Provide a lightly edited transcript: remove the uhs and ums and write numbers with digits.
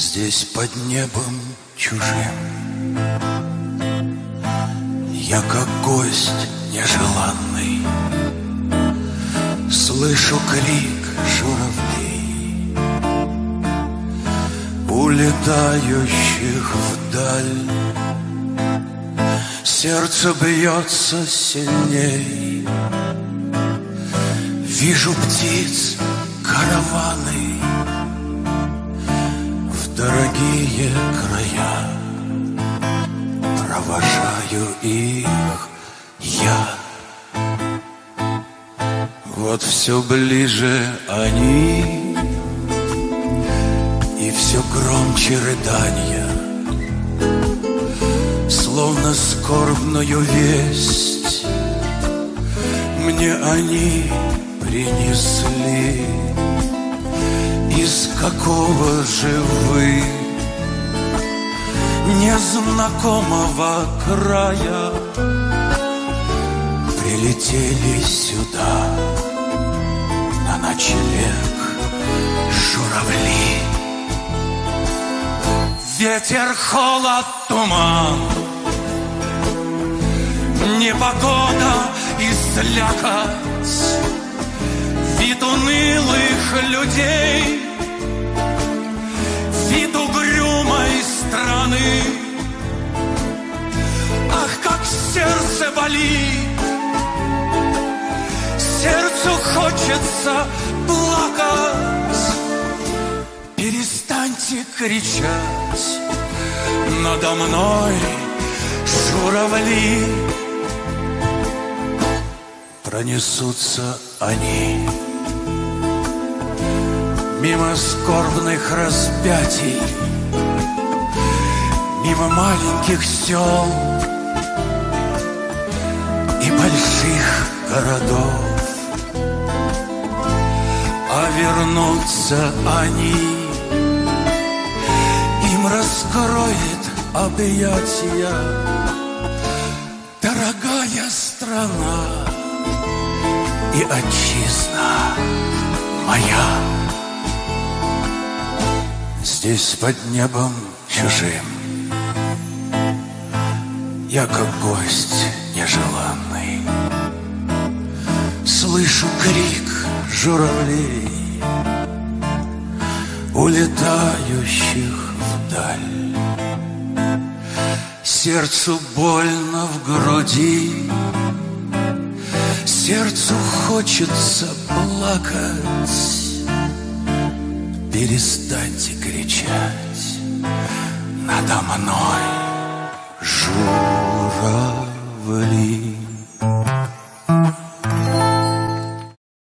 Здесь под небом чужим я как гость нежеланный, слышу крик журавлей, улетающих вдаль. Сердце бьется сильней, вижу птиц караваны в дорогие края. Провожаю их я. Вот все ближе они, и все громче рыдания, словно скорбную весть мне они принесли. Из какого же вы незнакомого края прилетели сюда на ночлег журавли? Ветер, холод, туман, непогода и слякоть, вид унылых людей, вид угрюмой страны. Ах, как сердце болит, сердцу хочется плакать. Перестаньте кричать надо мной, журавли. Пронесутся они мимо скорбных распятий, мимо маленьких сел и больших городов. А вернутся они, им раскроет объятия дорогая страна и отчизна моя. Здесь под небом чужим я как гость нежеланный, слышу крик журавлей, улетающих вдаль. Сердцу больно в груди, сердцу хочется плакать. Перестаньте кричать надо мной, журавли.